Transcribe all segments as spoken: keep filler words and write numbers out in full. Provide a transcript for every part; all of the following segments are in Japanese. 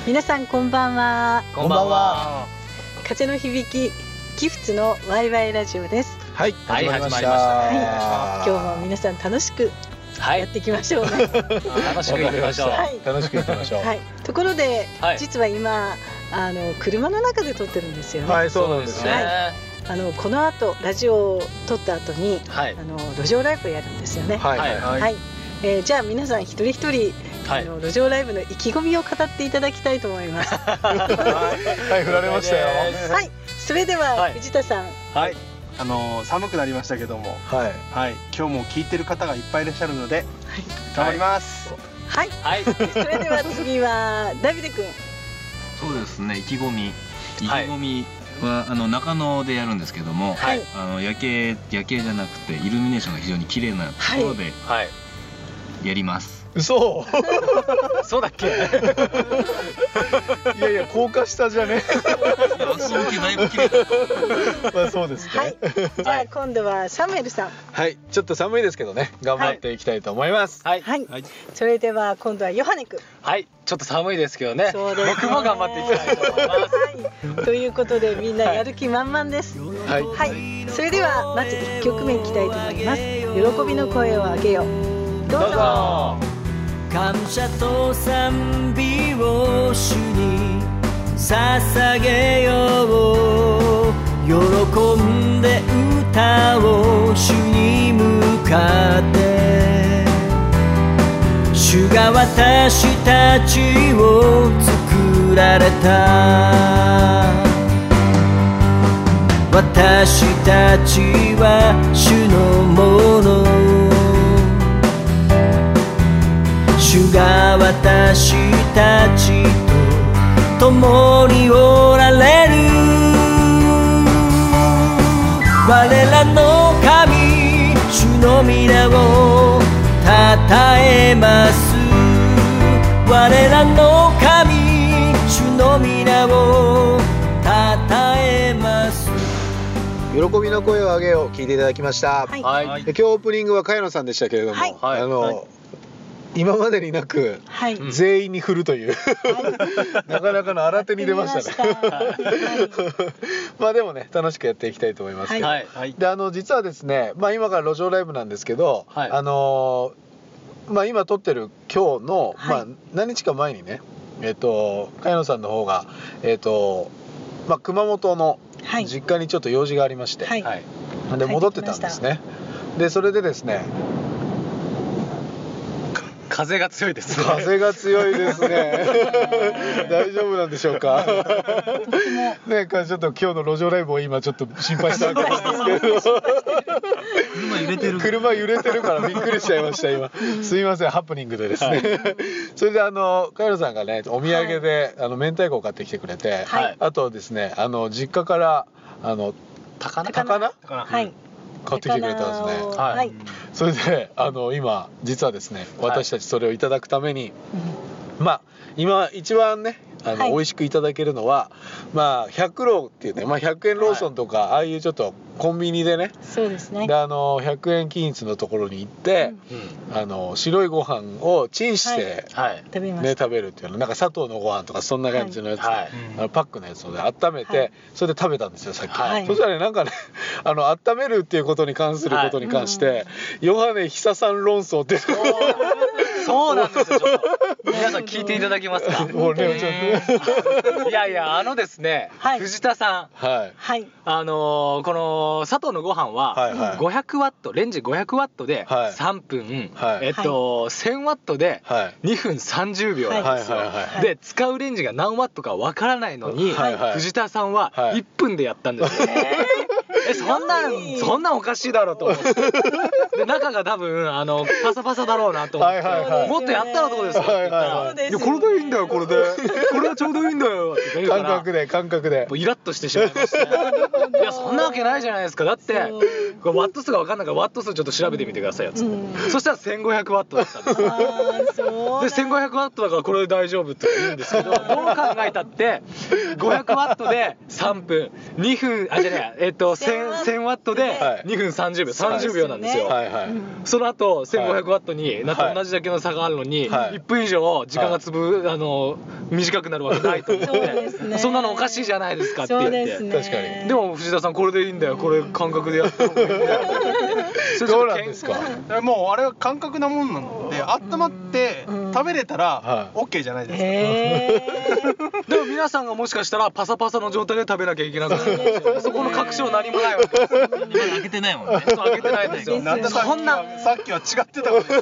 皆さんこんばんは。 こんばんは。 風の響きギフツのワイワイラジオです。 はい、 はい始まりました。 はい、今日も皆さん楽しくやっていきましょうね。 はい、楽しくやってみましょう。 はい、 楽しくやってみましょう。 はい、ところで、 はい、 実は今あの車の中で撮ってるんですよね。 はい、そうなんですね。 はい、あのこの後ラジオを撮った後に、はい、あの路上ライブをやるんですよね。 はいはいはい、えー、じゃあ皆さん一人一人、はい、あの路上ライブの意気込みを語っていただきたいと思います。 はい、振られましたよ。 はい、それでは、はい、藤田さん。 はい、あのー、寒くなりましたけども、はい、はい、今日も聞いてる方がいっぱいいらっしゃるので、はい、頑張ります。 はい、はい、それでは次はダビデ君。 そうですね、意気込み、意気込みはあの中野でやるんですけども、はい、あの夜景夜景じゃなくてイルミネーションが非常に綺麗なところでやります。 嘘。 そうだっけ。いやいや、高架下じゃね。 だいぶ綺麗だ。 まあそうですね。 はい、じゃあ今度はサムエルさん。 はい、ちょっと寒いですけどね、頑張っていきたいと思います。 はい。 はい。それでは今度はヨハネ君。 はい、ちょっと寒いですけどね。 そうですね。 僕も頑張っていきたいと思います。 はい。ということでみんなやる気満々です。はい。はい。それではまず一曲目いきたいと思います。喜びの声を上げよう。どうぞ。 感謝と賛美を主に捧げよう。喜んで歌を主に向かって。主が私たちを作られた。私たちは主のもの。主が私たちと共におられる。我らの神、主の皆をたたえます。我らの神、主の皆をたたえます。 喜びの声を上げよう、聞いていただきました。 はい。 今日オープニングは茅野さんでしたけれども、はい、あの、はい、今までになく、はい、全員に振るという、はい、なかなかの新手に出ましたね。まあでもね、楽しくやっていきたいと思いますけど、はいはい、であの実はですね、まあ今から路上ライブなんですけど、はい、あのまあ今撮ってる今日の、はい、まあ何日か前にね、えっと茅野さんの方がえっとまあ熊本の実家にちょっと用事がありまして、はい、で戻ってたんですね。でそれでですね。 風が強いですね。 風が強いですね。大丈夫なんでしょうか。ね、ちょっと今日の路上ライブを今ちょっと心配したわけなんですけど。 車揺れてる。 車揺れてるからびっくりしちゃいました今。すいません、ハプニングでですね。はい、それであの茅野さんがね、お土産で、はい、あの明太子を買ってきてくれて、はい、あとですね、あの実家からあの高菜高菜、 はい。 買ってきてくれたんですね。はい。それであの今実はですね、私たちそれをいただくために、はい、まあ今一番ねあの、はい、美味しくいただけるのはまあ百ロっていうね、まあひゃくえんローソンとか、はい、ああいうちょっとコンビニでね、 そうですね。 であのひゃくえん均一のところに行って、うん、あの白いご飯をチンして、はい、食べます。ね、食べるっていうのなんか砂糖のご飯とかそんな感じのやつ、はい、あのパックのやつを、ね、温めて、はい、それで食べたんですよさっき。はい、そしたらねなんかねあの温めるっていうことに関することに関して、はい、ヨハネ久さん論争ってそうなんですよ。ちょっと皆さん聞いていただけますか。 もうねちょっといやいやあのですね、はい、藤田さん、はい、あのー、この砂糖のご飯はごひゃくワット、レンジごひゃくワットでさんぷん、はい、えっとせんワットでにふんさんじゅうびょうなんですよ。で使うレンジが何ワットかわからないのに、はいはい、藤田さんはいっぷんでやったんですよ。えそんなそんなおかしいだろうと思ってで中が多分あのパサパサだろうなと思って、はいはいはい、もっとやったらどうですかって言ったら、はいはい、いやこれでいいんだよこれでこれはちょうどいいんだよって言うから感覚で感覚でもうイラッとしてしまいました。いやそんなわけないじゃないですか。だってこれワット数が分かんないからワット数ちょっと調べてみてくださいよっつって、うん、そしたらせんごひゃくワットだったんですよ。でせんごひゃくワットだからこれで大丈夫って言うんですけどどう考えたってごひゃくワットでさんぷん、にふんあじゃねええっとせんワットでにふんさんじゅうびょう、さんじゅうびょうなんですよ。 はいはい。 その後せんごひゃくワットになって同じだけの差があるのに、はい、いっぷん以上時間がつぶ、あの短くなるわけないと思って、ね、そんなのおかしいじゃないですかって言って、 ね、 確かに。 でも藤田さんこれでいいんだよ、これ感覚でやった方がいいんだよどうなんですか。 もうあれは感覚なもんなので、温まって食べれたら OK じゃないですか。 でも皆さんがもしかしたらパサパサの状態で食べなきゃいけなくなる。そこの確証何もないわけです。 今開けてないもんね。 開けてないんですよ。 そんなさっきは違ってたことです。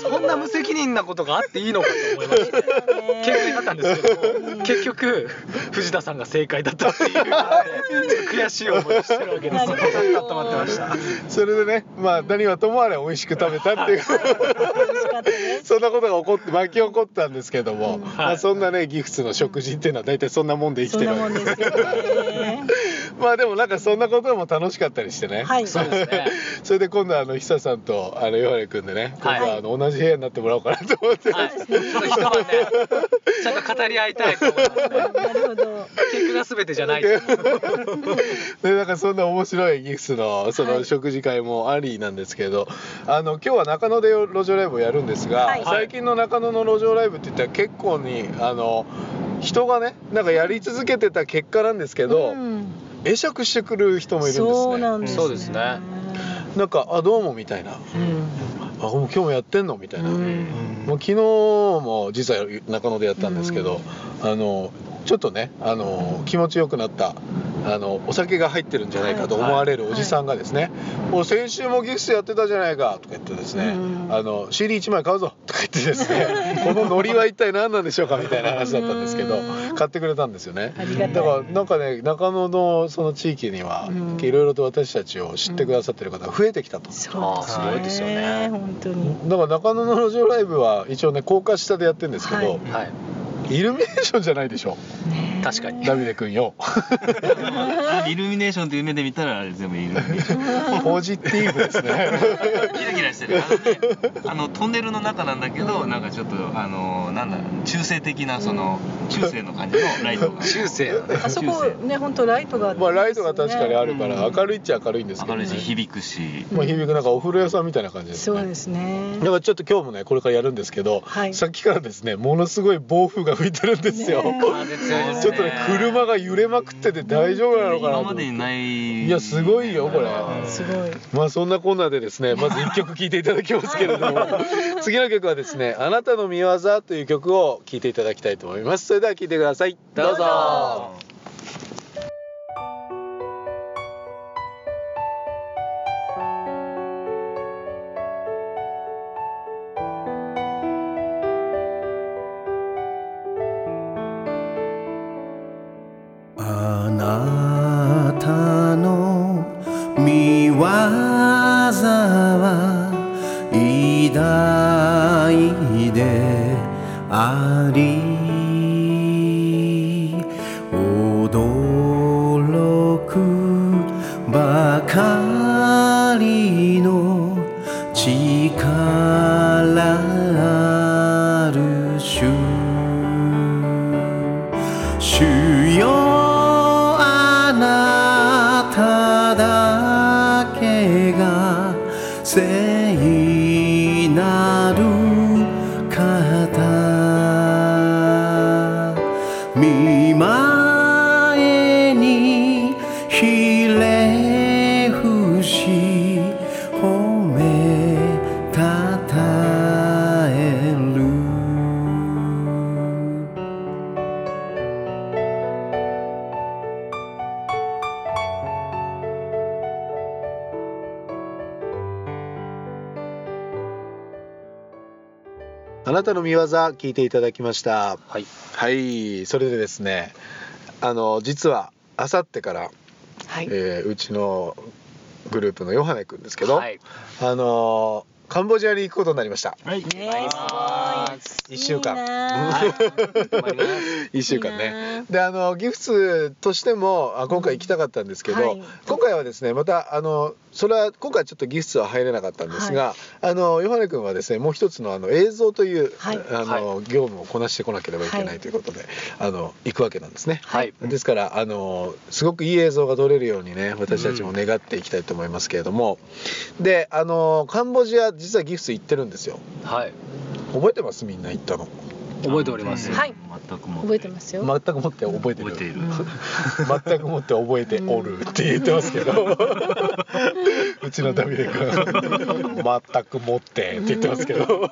そんな無責任なことがあっていいのかと思いまして警戒だったんですけども、結局藤田さんが正解だったっていう悔しい思いをしてるわけです。温まってました。 それでね、まあ何はともあれ美味しく食べたっていうそんなことが起こって巻き起こったんですけども、まあそんなねギフスの食事っていうのは大体そんなもんで生きてるわけですけどね。まあでもなんかそんなことも楽しかったりしてね。 はい、そうですね。 それで今度はあの久さんとあのヨハネ君でね、今度はあの同じ部屋になってもらおうかなと思って。 はい。ちょっと一晩ね、ちゃんと語り合いたいと思いますね。なるほど。結果が全てじゃない。でなんかそんな面白いギフスのその食事会もありなんですけど、あの今日は中野で路上ライブをやるんですが、はい、最近の中野の路上ライブって言ったら結構にあの人がねなんかやり続けてた結果なんですけど、うん、会釈してくる人もいるんですね。 そうなんですね。 そうですね。 なんかあどうもみたいな、うん、あもう今日もやってんのみたいな、うん、もう昨日も実は中野でやったんですけど、うん、あのちょっとねあの気持ちよくなったあのお酒が入ってるんじゃないかと思われるおじさんがですね、もう先週もギフスやってたじゃないかとか言ってですね、あの シーディーいち 枚買うぞとか言ってですねこのノリは一体何なんでしょうかみたいな話だったんですけど、買ってくれたんですよね。だからなんかね中野のその地域にはいろいろと私たちを知ってくださってる方が増えてきたと。 そうすごいですよね本当に。 だから中野の路上ライブは一応ね高架下でやってるんですけど、はいはい、イルミネーションじゃないでしょ。 確かに。 ダビデ君よ。 イルミネーションという目で見たら全部イルミネーション。 ポジティブですね。 キラキラしてる。あのね、あのトンネルの中なんだけど、なんかちょっとあのなんだ中性的なその中性の感じのライトが。 中性。 あそこね本当ライトがあって、 まあライトが確かにあるから明るいっちゃ明るいんですけど、ね。 明るいし響くし。 まあ響くなんかお風呂屋さんみたいな感じですね。 そうですね。 だからちょっと今日もねこれからやるんですけど、はい、さっきからですねものすごい暴風が吹いてるんですよ。ねちょっとね車が揺れまくってて大丈夫なのかなと。 今までにない。 いやすごいよこれ。 すごい。 まあそんなこんなでですねまずいっきょく聴いていただきますけれども次の曲はですねあなたの見業という曲を聴いていただきたいと思います。それでは聴いてください。どうぞ。 あなたの見業は偉大であり驚くばかりの力ある主主よあなただけが聖なる方御前にひれ伏し褒めたたえるあなたの見業聞いていただきました。 はい、 はい、それでですねあの実はあさってから、はいえー、うちのグループのヨハネくんですけど、はい、あのカンボジアに行くことになりました。 はい、 ね、 いっしゅうかんいっしゅうかんね。であのギフスとしてもあ今回行きたかったんですけど、はい、今回はですねまたあのそれは今回ちょっとギフスは入れなかったんですが、はい、あのヨハネ君はですねもう一つのあの映像という、はい、あの業務をこなしてこなければいけないということで、はい、あの行くわけなんですね。はい、ですからあのすごくいい映像が撮れるようにね私たちも願っていきたいと思いますけれども、うん、であのカンボジア実はギフス行ってるんですよ。はい。覚えてます？みんな行ったの。 覚えております。 はい。全く覚えてますよ。 全くもって覚えてる。覚えている。全くもって覚えておるって言ってますけど、うちのダビデ君全くもってって言ってますけど、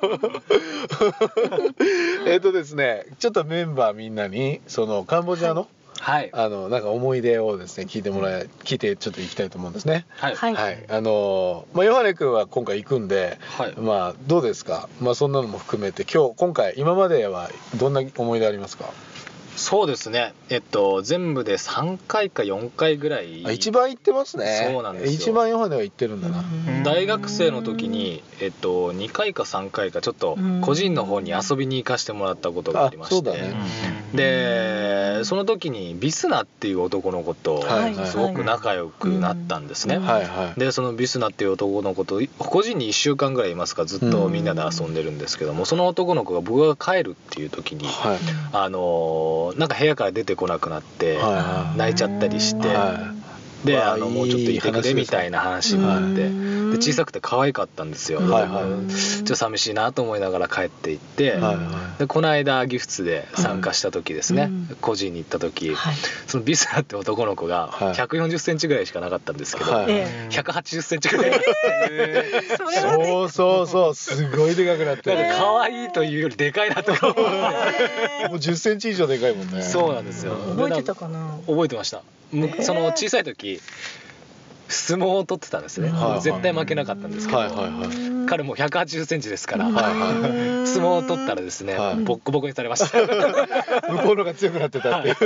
えっとですね、ちょっとメンバーみんなにそのカンボジアの、はいはい、あのなんか思い出をですね聞いてもらい聞いてちょっと行きたいと思うんですね。はい、はい、あのまあヨハネ君は今回行くんで、はい、まあどうですか。まあそんなのも含めて今日今回今まではどんな思い出ありますか。 そうですね、えっと全部でさんかいかよんかいぐらい。 あ一番行ってますね。 そうなんですよ。 一番ヨハネは行ってるんだな。 大学生の時に、えっと、にかいかさんかいかちょっと個人の方に遊びに行かせてもらったことがありまして、ね、でその時にビスナっていう男の子とすごく仲良くなったんですね。でそのビスナっていう男の子と個人にいっしゅうかんぐらいいますかずっとみんなで遊んでるんですけども、その男の子が僕が帰るっていう時に、はい、あのなんか部屋から出てこなくなって泣いちゃったりして、であのもうちょっといてくれみたいな話があって、で小さくて可愛かったんですよ。はいはい、ちょっと寂しいなと思いながら帰っていって、はいはい、でこの間ギフツで参加した時ですね、はい、個人に行った時、はい、そのビスナって男の子がひゃくよんじゅっセンチぐらいしかなかったんですけど、はい、ひゃくはちじゅっセンチぐらい、 えー、そうそうそうすごいでかくなってる。 可愛いというよりでかいなとか思って、 もうじゅっセンチ以上でかいもんね。 そうなんですよ。 覚えてたかな。 覚えてました。その小さい時相撲を取ってたんですね、はいはい、絶対負けなかったんですけど、はいはいはい、彼もひゃくはちじゅっセンチですから、はいはい、相撲を取ったらですね、はい、ボッコボコにされました向こうのが強くなってたっていう、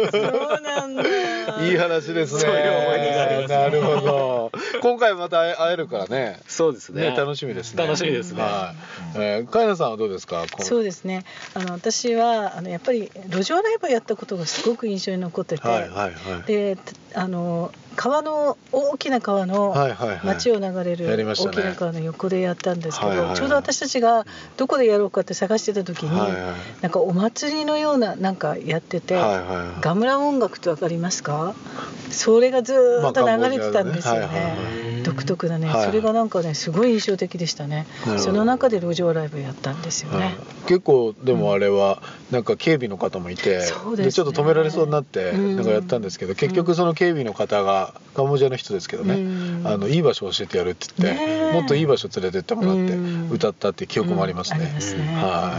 そうなんだ。 いい話ですね。そういう思い出があります。なるほど。今回また会えるからね。 そうですね。 ね楽しみですね。 楽しみですね。 はい。えー、カイナさんはどうですか。 そうですね。あの私はあのやっぱり路上ライブをやったことがすごく印象に残ってて、はいはいはい、であの川の大きな川の町を流れる大きな川の横でやったんですけど、ちょうど私たちがどこでやろうかって探してた時に、なんかお祭りのようななんかやってて、ガムラン音楽ってわかりますか？それがずっと流れてたんですよね。独特なね、それがなんかねすごい印象的でしたね。その中で路上ライブやったんですよね。 結構でもあれはなんか警備の方もいて、でちょっと止められそうになってなんかやったんですけど、結局その警備の方がカンボジアの人ですけどね、あのいい場所教えてやるって言って、ね、もっといい場所連れてってもらって歌ったっていう記憶もありますね。はい、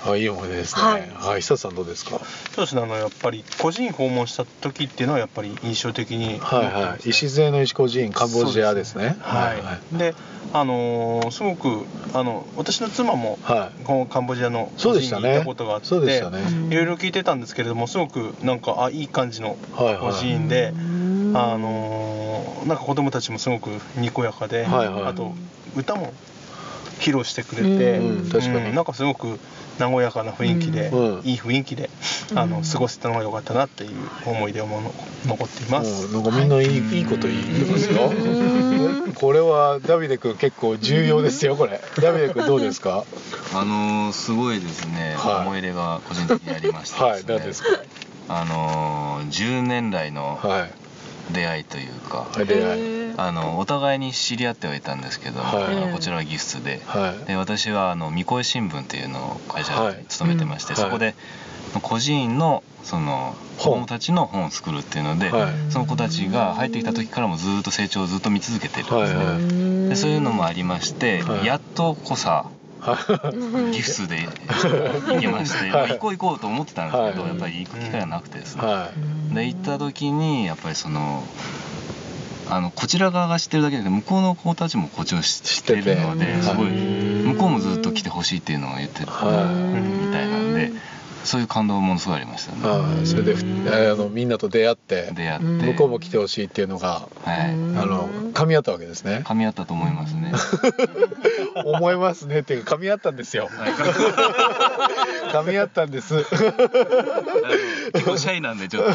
あいい思い出ですね。はい、はい、久さんどうですか。 そうですね、あのやっぱり個人訪問した時っていうのはやっぱり印象的に、 はいはい、礎の石個人カンボジアですね。 はいはい、であのー、すごくあの私の妻も、はい、このカンボジアの個人に行ったことがあって、ねね、いろいろ聞いてたんですけれども、すごくなんかあいい感じの個人で、はいはい、あのー、なんか子供たちもすごくにこやかで、はいはい、あと歌も披露してくれて、うん、確かに、うん、なんかすごく和やかな雰囲気で、うん、いい雰囲気で、うん、あの過ごせたのが良かったなっていう思い出も残っています。 なんかみんないい、はい、いいこと言いますよ。これはダビデ君結構重要ですよこれ。ダビデ君どうですか。 あのー、すごいですね、はい、思い出が個人的にありましてですね。はい、何ですか。あのー、じゅうねん来の出会いというか、はい、出会い、あのお互いに知り合ってはいたんですけど、はい、こちらはギフスで、はい、で私はあの三越新聞っていうのを会社に勤めてまして、はい、そこで個人のその子供たちの本を作るっていうので、はい、その子たちが入ってきた時からもずっと成長をずっと見続けてるんですね。はいはい、でそういうのもありまして、はい、やっとこさギフスで行けまして、はい、行こう行こうと思ってたんですけど、はい、やっぱり行く機会がなくてですね、はい、で行った時にやっぱりそのあのこちら側が知ってるだけで向こうの子たちもこっちを知ってるので、すごい向こうもずっと来てほしいっていうのを言ってたみたいなんで、 そういう感動もすごいありましたね。 あそれであのみんなと出会って出会って向こうも来てほしいっていうのが、はい、あの噛み合ったわけですね。 噛み合ったと思いますね。 思いますねっていうか噛み合ったんですよ。噛み合ったんです。 結構シャイなんでちょっと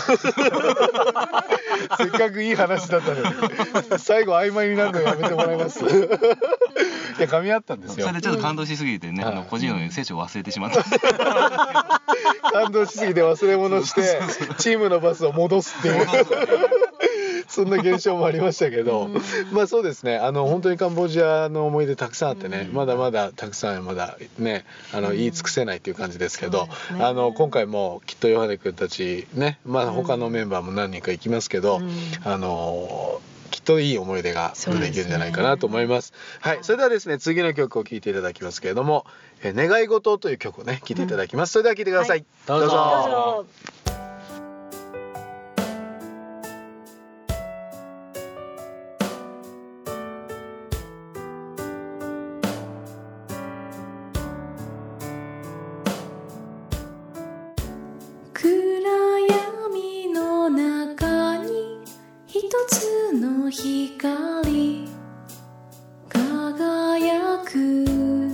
せっかくいい話だったのに最後曖昧になるのやめてもらいます。いや噛み合ったんですよ。 それでちょっと感動しすぎてね、あの個人の聖書を忘れてしまった。 感動しすぎて忘れ物してチームのバスを戻すっていうそんな現象もありましたけど、まあそうですね、あの本当にカンボジアの思い出たくさんあってね、まだまだたくさんまだねあの言い尽くせないっていう感じですけど、あの今回もきっとヨハネ君たちね、まあ他のメンバーも何人か行きますけど、あのきっといい思い出ができるんじゃないかなと思います。はい、それではですね次の曲を聴いていただきますけれども、え願い事という曲をね聴いていただきます。それでは聴いてください。どうぞ。どうぞ。 光輝く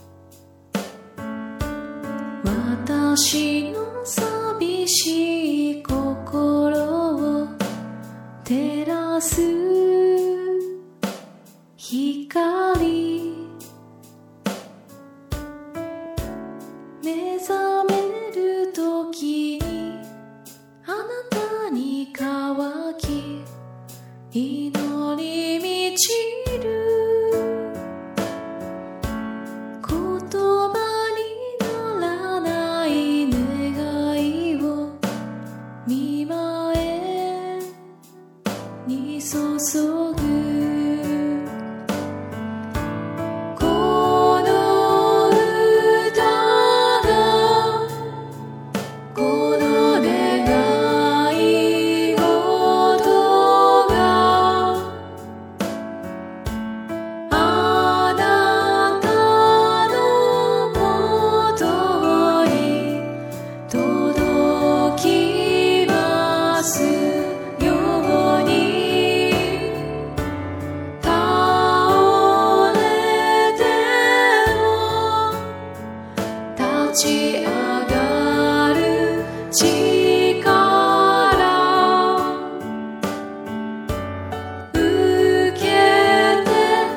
私の寂しい心を照らす光目覚める時にあなたに乾き祈り満ちる言葉にならない願いを見前に注ぐこの歌がこの願い事があなたのもとに届きますように倒れても立ち上がる力受けて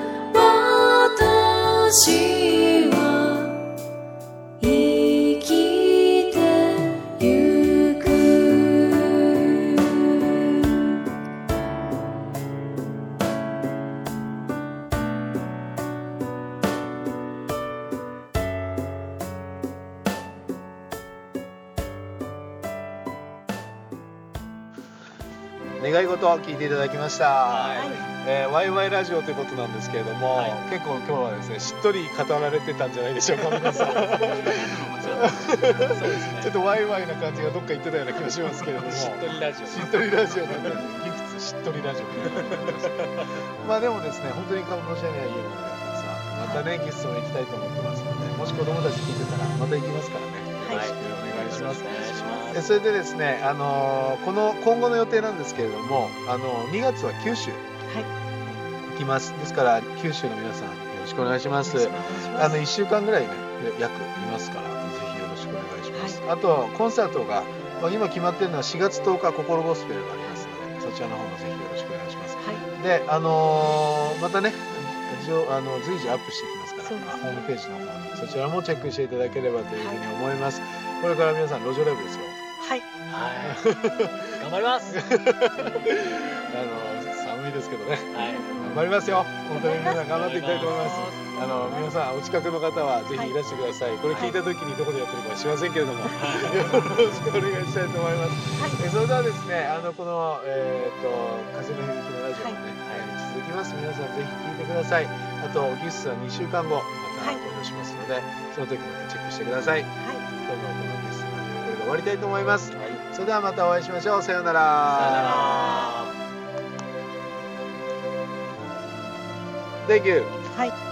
私は生きてゆく願い事を聞いていただきました。はいえー、ワイワイラジオということなんですけれども、はい、結構今日はですねしっとり語られてたんじゃないでしょうか皆さん。そうですね、ちょっとワイワイな感じがどっか行ってたような気がしますけれども、 しっとりラジオしっとりラジオなんでギフツしっとりラジオまあでもですね本当にカンボジアにはいい思い出がたくさん、またねギフツも行きたいと思ってますので、もし子供たち聞いてたらまた行きますからね、よろしくお願いします。はい、それでですね、あのー、この今後の予定なんですけれども、あのにがつは九州、はい行きます。ですから九州の皆さんよろしくお願いします。あのいっしゅうかんぐらいね約いますから、ぜひよろしくお願いします。はい、あとコンサートが今決まってるのはしがつとおか心ゴスペルがありますので、そちらの方もぜひよろしくお願いします。はい、であのー、またねあの随時アップしていきますから、ホームページの方にそちらもチェックしていただければというふうに思います。はい、これから皆さん路上ライブですよ。 はい。頑張ります。あの寒いですけどね。はい。頑張りますよ。本当に皆さん頑張っていきたいと思います。あの皆さんお近くの方はぜひいらしてください。これ聞いた時にどこでやってるかは知りませんけれども、よろしくお願いしたいと思います。えそれではですね、あのこのえっと風の響きのラジオもね、続きます。皆さんぜひ聞いてください。あとギフスはにしゅうかんごまた登場しますので、その時またチェックしてください。はい。今日のこのギフスのラジオこれで終わりたいと思います。はい、それではまたお会いしましょう。さようなら。さようなら。Thank you. はい。